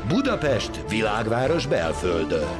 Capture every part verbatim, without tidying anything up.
Budapest, világváros belföldön.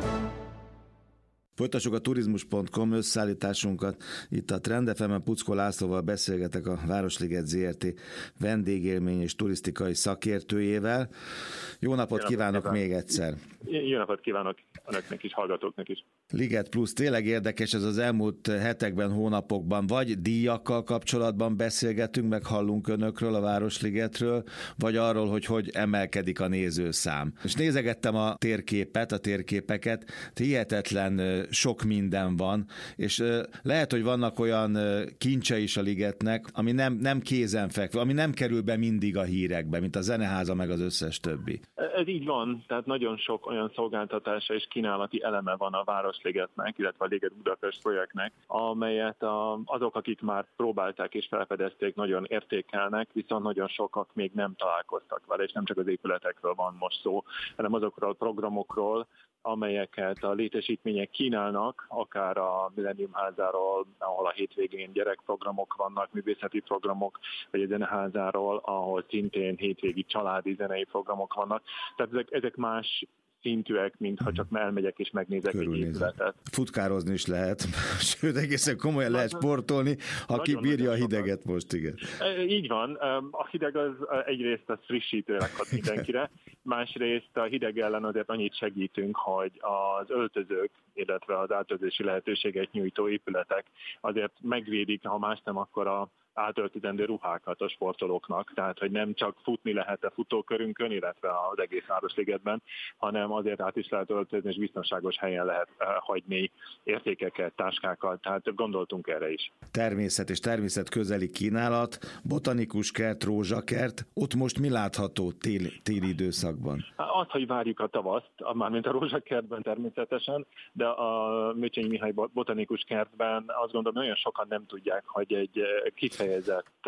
Folytassuk a turizmus pont com összeállításunkat. Itt a Trend ef emen Puckó Lászlóval beszélgetek, a Városliget zé er té vendégélmény és turisztikai szakértőjével. Jó napot Jó kívánok napot még egyszer! Jó napot kívánok önöknek is, hallgatóknak is! Liget Plus, tényleg érdekes ez az elmúlt hetekben, hónapokban, vagy díjakkal kapcsolatban beszélgetünk, meg hallunk önökről, a Városligetről, vagy arról, hogy hogy emelkedik a nézőszám. És nézegettem a térképet, a térképeket, hihetetlen sok minden van, és lehet, hogy vannak olyan kincse is a ligetnek, ami nem, nem kézenfekvő, ami nem kerül be mindig a hírekbe, mint a Zeneháza, meg az összes többi. Ez így van, tehát nagyon sok olyan szolgáltatása és kínálati eleme van a Városligetnek, illetve a Liget Budapest projektnek, amelyet a, azok, akik már próbálták és felfedezték, nagyon értékelnek, viszont nagyon sokak még nem találkoztak vele, és nem csak az épületekről van most szó, hanem azokról a programokról, amelyeket a létesítmények kínálnak, akár a Millennium házáról, ahol a hétvégén gyerekprogramok vannak, művészeti programok, vagy a Zeneházáról, ahol szintén hétvégi családi zenei programok vannak. Tehát ezek, ezek más szintűek, mint ha csak elmegyek és megnézek egy épületet. Futkározni is lehet, sőt egészen komolyan lehet sportolni, aki bírja a hideget most, igen. Így van, a hideg az egyrészt az frissítőnek hat mindenkire, másrészt a hideg ellen azért annyit segítünk, hogy az öltözők, illetve az átöltözési lehetőséget nyújtó épületek azért megvédik, ha más nem, akkor a átöltözendő ruhákat a sportolóknak, tehát hogy nem csak futni lehet a futókörünkön, illetve az egész Városligetben, hanem azért át is lehet öltözni, és biztonságos helyen lehet hagyni értékeket, táskákat, tehát gondoltunk erre is. Természet és természet közeli kínálat, botanikus kert, rózsakert, ott most mi látható téli, téli időszakban? Az, hogy várjuk a tavaszt, mármint a rózsakertben természetesen, de a Mőcsényi Mihály botanikus kertben azt gondolom, nagyon sokan nem tudják, hogy egy kifejezett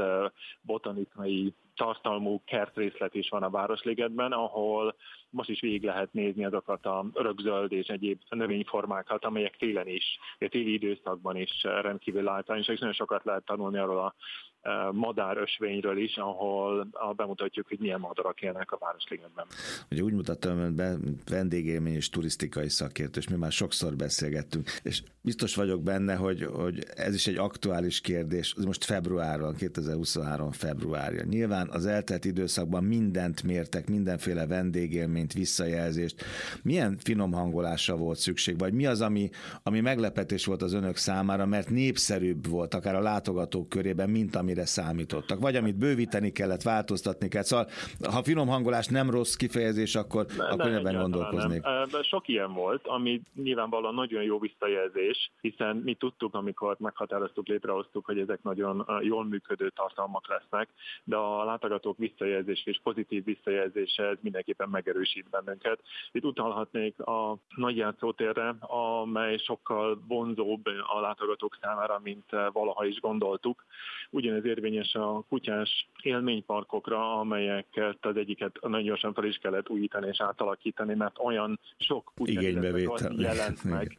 botanikai tartalmú kertrészlet is van a Városligetben, ahol most is végig lehet nézni azokat a örökzöld és egyéb növényformákat, amelyek télen is, a téli időszakban is rendkívül látványosak, és nagyon sokat lehet tanulni arról a madárösvényről is, ahol bemutatjuk, hogy milyen madarak élnek a Városligetben. Ugye úgy mutattam ön be, vendégélmény és turisztikai szakértő, és mi már sokszor beszélgettünk, és biztos vagyok benne, hogy, hogy ez is egy aktuális kérdés, ez most februárban, kétezer-huszonhárom februárja. Nyilván az eltelt időszakban mindent mértek, mindenféle vendégélményt, visszajelzést. Milyen finom hangolásra volt szükség, vagy mi az, ami, ami meglepetés volt az önök számára, mert népszerűbb volt akár a látogatók körében, mint amire számítottak, vagy amit bővíteni kellett, változtatni kellett. Szóval, ha finom hangolás nem rossz kifejezés, akkor, ne, akkor ne, ebben gondolkoznék. Nem. Sok ilyen volt, ami nyilvánvalóan nagyon jó visszajelzés, hiszen mi tudtuk, amikor meghatároztuk, létrehoztuk, hogy ezek nagyon jól működő tartalmak lesznek, de a látogatók visszajelzés és pozitív visszajelzése ez mindenképpen megerősít bennünket. Itt utalhatnék a nagy játszótérre, amely sokkal vonzóbb a látogatók számára, mint valaha is gondoltuk. Ugyanez érvényes a kutyás élményparkokra, amelyeket az egyiket nagyon gyorsan fel is kellett újítani és átalakítani, mert olyan sok kutyát jelent meg,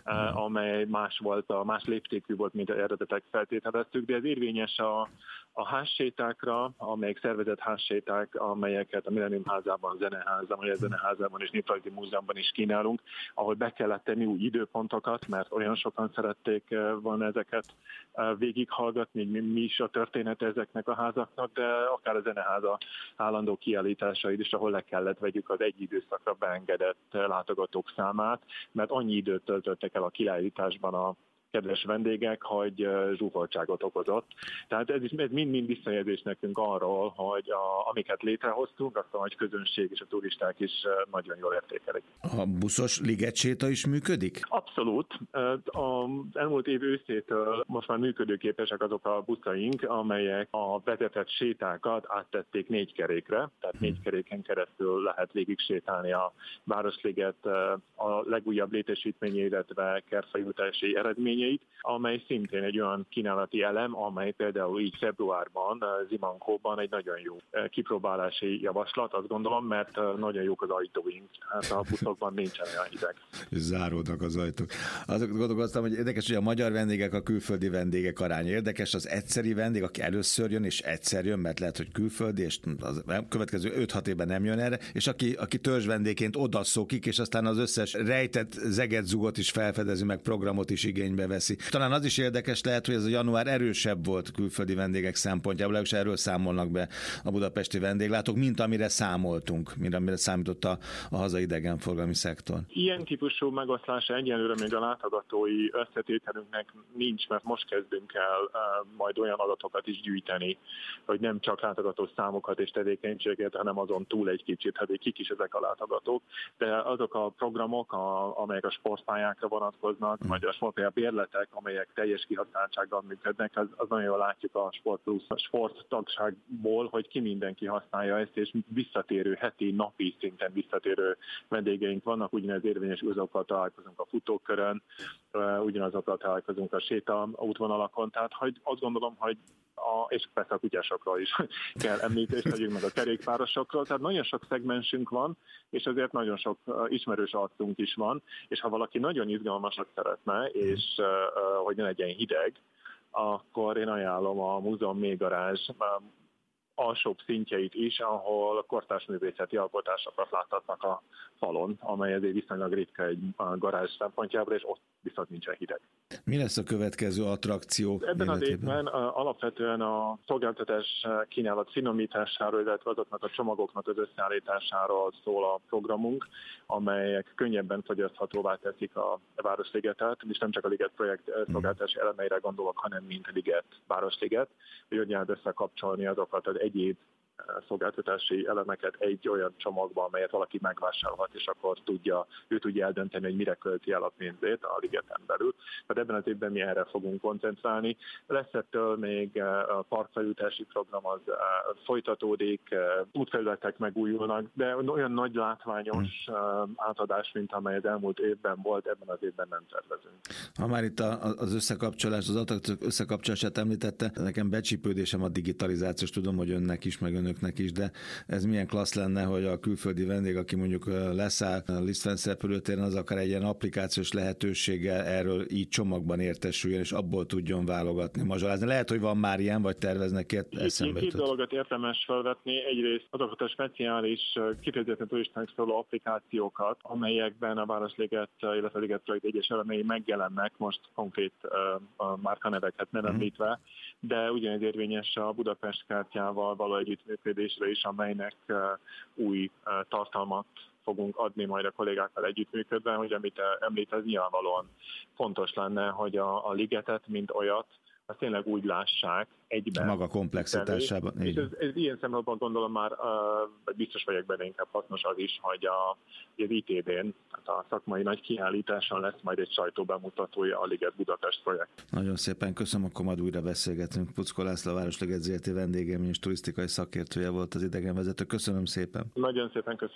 amely más volt, a más léptékű volt, mint az eredetek feltételeztük, de ez érvényes a, a házsétákra, amelyek szervezett házséták, amelyeket a Millennium házában, a Zeneházban, vagy a Zeneházában és Néprajzi Múzeumban is kínálunk, ahol be kellett tenni új időpontokat, mert olyan sokan szerették volna ezeket végighallgatni, mi, mi is a történet ezeknek a házaknak, de akár a Zeneháza állandó kiállításaid is, ahol le kellett vegyük az egy időszakra beengedett látogatók számát, mert annyi időt töltöttek el a kiállításban a kedves vendégek, hogy zsúfoltságot okozott. Tehát ez is mind-mind visszajelzés nekünk arról, hogy a, amiket létrehoztunk, azt a nagy közönség és a turisták is nagyon jól értékelik. A buszos ligetséta is működik? Abszolút. Az elmúlt év őszétől most már működőképesek azok a buszaink, amelyek a vezetett sétákat áttették négy kerékre, tehát négy keréken keresztül lehet végig sétálni a Városliget a legújabb létesítményé, illetve kertfeljutási eredmény eseményeit, amely szintén egy olyan kínálati elem, amely például így februárban Zimankóban egy nagyon jó kipróbálási javaslat, azt gondolom, mert nagyon jók az ajtóink, hát a buszokban nincsen olyan hideg. Záródnak az ajtók. Azok gondolkoztam, hogy érdekes, hogy a magyar vendégek, a külföldi vendégek aránya érdekes, az egyszeri vendég, aki először jön, és egyszer jön, mert lehet, hogy külföldi, és az következő öt-hat évben nem jön erre, és aki, aki törzs vendégként odaszokik, és aztán az összes rejtett zegetzugot is felfedezi, meg programot is igénybe veszi. Talán az is érdekes lehet, hogy ez a január erősebb volt külföldi vendégek szempontjából, és erről számolnak be a budapesti vendéglátók, mint amire számoltunk, mint amire számított a, a hazai idegenforgalmi szektor. Ilyen típusú megoszlása egyelőre még a látogatói összetételünknek nincs, mert most kezdünk el uh, majd olyan adatokat is gyűjteni, hogy nem csak látogató számokat és tevékenységet, hanem azon túl egy kicsit, hogy kik is ezek a látogatók. De azok a programok, a, amelyek a sportpályákra vonatkoznak, mm. vagy a sportpálya bérletek, amelyek teljes kihasználtsággal működnek, az, az nagyon jól látjuk a Sport Plus a sporttagságból, hogy ki mindenki használja ezt, és visszatérő, heti, napi szinten visszatérő vendégeink vannak, ugyanez érvényes úzokkal találkozunk a futókörön, ugyanazokkal találkozunk a séta útvonalakon, tehát hogy azt gondolom, hogy a, és persze a kutyásokról is kell említést tegyünk, meg a kerékpárosokról, tehát nagyon sok szegmensünk van, és azért nagyon sok ismerős arcunk is van, és ha valaki nagyon izgalmasak szeretne, és uh, hogy ne legyen hideg, akkor én ajánlom a Múzeum Mélygarázs alsóbb szintjeit is, ahol kortárs művészeti alkotásokat láthatnak a falon, amely ezért viszonylag ritka egy garázs szempontjából, és ott viszont nincsen hideg. Mi lesz a következő attrakció? Ebben az évben alapvetően a szolgáltatás kínálat finomításáról, illetve azoknak a csomagoknak az összeállításáról szól a programunk, amelyek könnyebben fogyaszthatóvá teszik a Városligetet, és nem csak a Liget projekt szolgáltatási elemeire gondolok, hanem mint a Liget Városliget, hogy hogy lehet összekapcsolni azokat az egyéb szolgáltatási elemeket egy olyan csomagba, amelyet valaki megvásárolhat, és akkor tudja, ő tudja eldönteni, hogy mire költi el a pénzét a ligeten belül. Tehát ebben az évben mi erre fogunk koncentrálni. Lesz ettől még a parkfelújítási program, az folytatódik, útfelületek megújulnak, de olyan nagy látványos átadás, mint amely az elmúlt évben volt, ebben az évben nem tervezünk. Ha már itt az összekapcsolás, az attrakciók összekapcsolását említette, nekem becsípődésem a digitalizációs, tudom, hogy önnek is, meg önöknek is, de ez milyen klassz lenne, hogy a külföldi vendég, aki mondjuk leszáll a Liszt-Ferenc repülőtéren, az akár egy ilyen applikációs lehetőséggel erről így csomagban értesüljön, és abból tudjon válogatni, mazsolázni. Lehet, hogy van már ilyen, vagy terveznek ilyet, eszembe jutott. Két dolgot érdemes felvetni. Egyrészt azokat a speciális, kifejezetten turistának szóló applikációkat, amelyekben a Városliget, illetve a Liget projekt egyes elemei megjelennek, most konkrét uh, márkaneveket nem említve, uh-huh. de ugyanez érvényes a Budapest kártyával való együttműködésre is, amelynek uh, új uh, tartalmat fogunk adni majd a kollégákkal együttműködve, hogy amit említ, ez nyilvánvalóan fontos lenne, hogy a, a ligetet, mint olyat, azt tényleg úgy lássák egyben. A maga komplexitásában. És ez, ez ilyen szempontból gondolom már, uh, biztos vagyok benne, inkább hasznos az is, hogy a, az i té dén, hát a szakmai nagy kiállításon lesz majd egy sajtóbemutatója a Liget Budapest projekt. Nagyon szépen köszönöm, akkor majd újra beszélgetünk. Puckó László, a Városliget zé er té vendégem és turisztikai szakértője volt az idegenvezető. Köszönöm szépen. Nagyon szépen köszönöm.